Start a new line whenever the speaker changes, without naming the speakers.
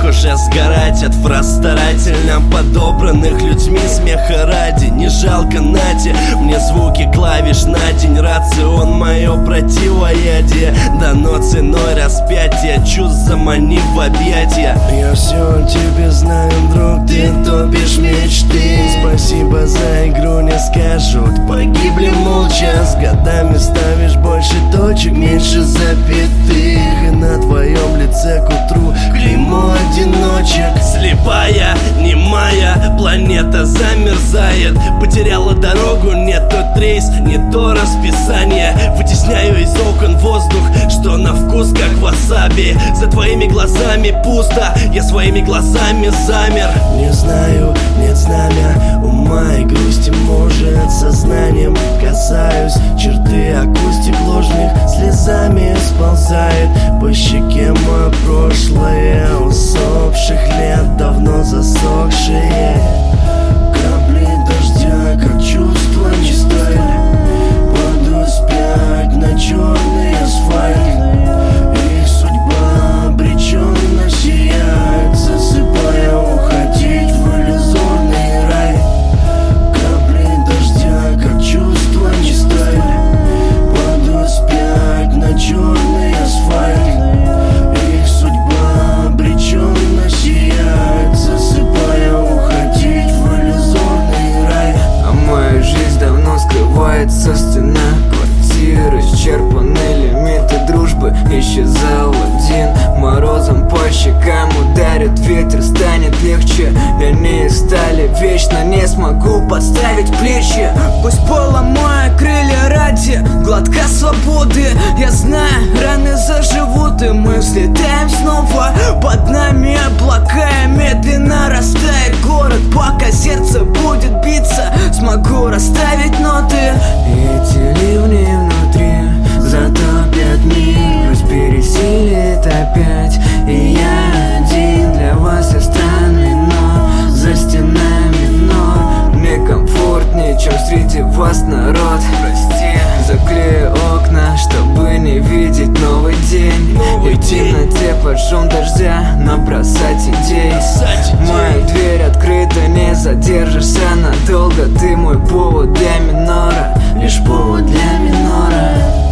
уже сгорать от фраз старательно подобранных людьми смеха ради. Не жалко нате мне звуки клавиш на день. Рацион мое противоядие дано ценой распятия. Чувств заманив в объятия.
Я все о тебе знаю, друг, ты топишь мечты. Спасибо за игру не скажут, погибли молча. С годами ставишь больше точек, меньше запятых. И на твоем лице к утру клеймо одиночек.
Слепая, немая, планета замерзает. Потеряла дорогу, не тот рейс, не то расписание. Вытесняю из окон воздух, что на вкус как васаби. За твоими глазами пусто, я своими глазами замер.
Не знаю, нет знамя ума и грусти, может, сознанием касаюсь черты акустик ложных, слезами сползает по щеке мое прошлое усопших лет, давно засохшие. Капли дождя, как чувство нечистое, падают спять на черный асфальт. Их судьба обреченно сияет, засыпая уходить в иллюзорный рай. Капли дождя, как чувство нечистое, падают спять на черный асфальт. Их судьба обреченно сияет, засыпая уходить в иллюзорный рай.
А моя жизнь давно скрывается в стенах квартиры. Исчерпаны лимиты дружбы, исчезал один. Морозом по щекам ударит ветер, станет легче. Я не из стали, вечно не смогу подставить плечи. Пусть поломаю крылья ради глотка свободы. Я знаю, раны заживут, и мы взлетаем снова. Под нами облака, и медленно растает город. Пока сердце будет биться, смогу расставить ноты. Эти ливни внутри затопят мир, грусть пересилит опять. И я один, для вас я странный, но за стенами нор. Мне комфортнее, чем среди вас народ. Прости, заклею окна, чтобы не видеть новый день. И в темноте под шум дождя набросать идей. Моя дверь открыта, не задержишься надолго. Ты мой повод для минора, лишь повод для минора.